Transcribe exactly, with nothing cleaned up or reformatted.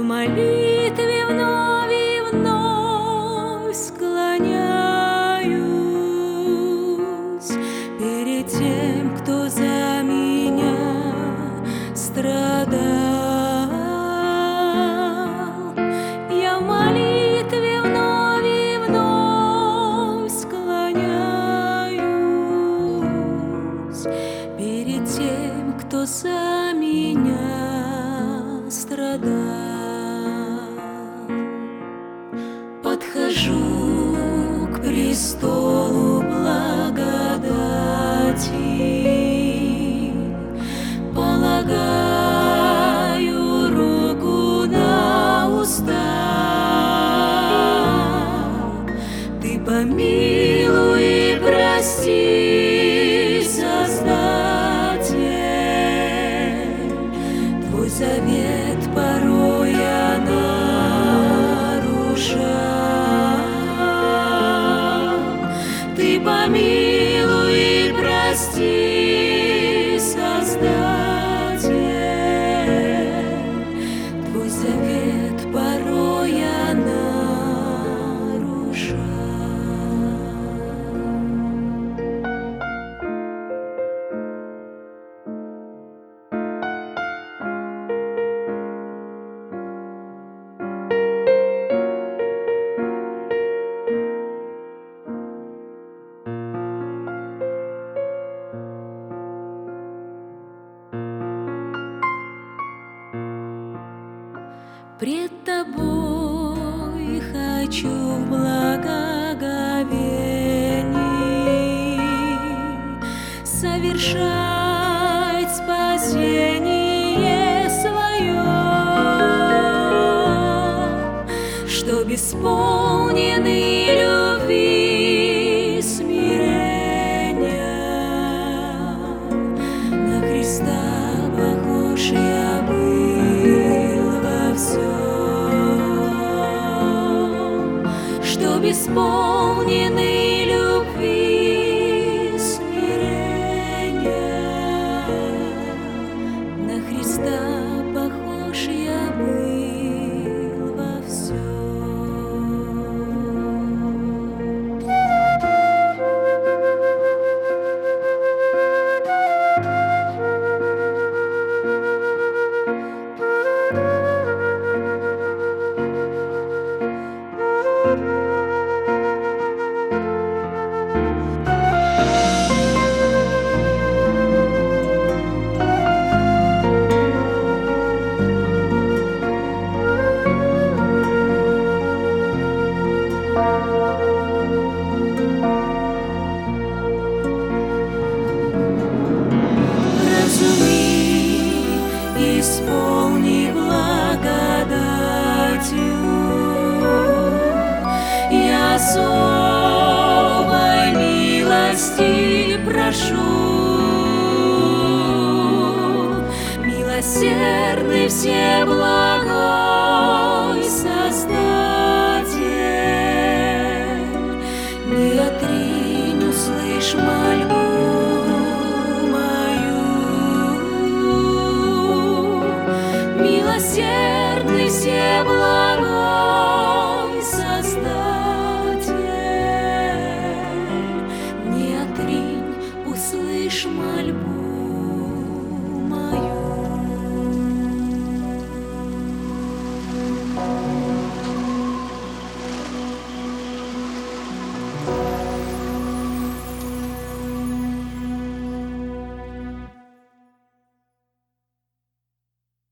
молитве вновь и вновь склоняюсь перед тем, кто за меня страдал. Я в молитве вновь и вновь склоняюсь перед тем, кто за меня страдал. Подхожу к престолу благодати, полагаю руку на уста. Ты помилуй и прости, Создатель, Твой завет порой я нарушал. Ты помилуй и прости, Создатель, Твой завет порой я нарушал. Пред Тобой хочу в благоговении совершать спасение свое, чтоб исполненный любви смирения на Христа похож я был во всем, чтоб исполненный любви смирения на Христа похож я был во всем. Исполни благодатью, я особой милости прошу. Милосердный всеблагой Создатель, не отринь, услышь мольбу мою. Милосердный всеблагой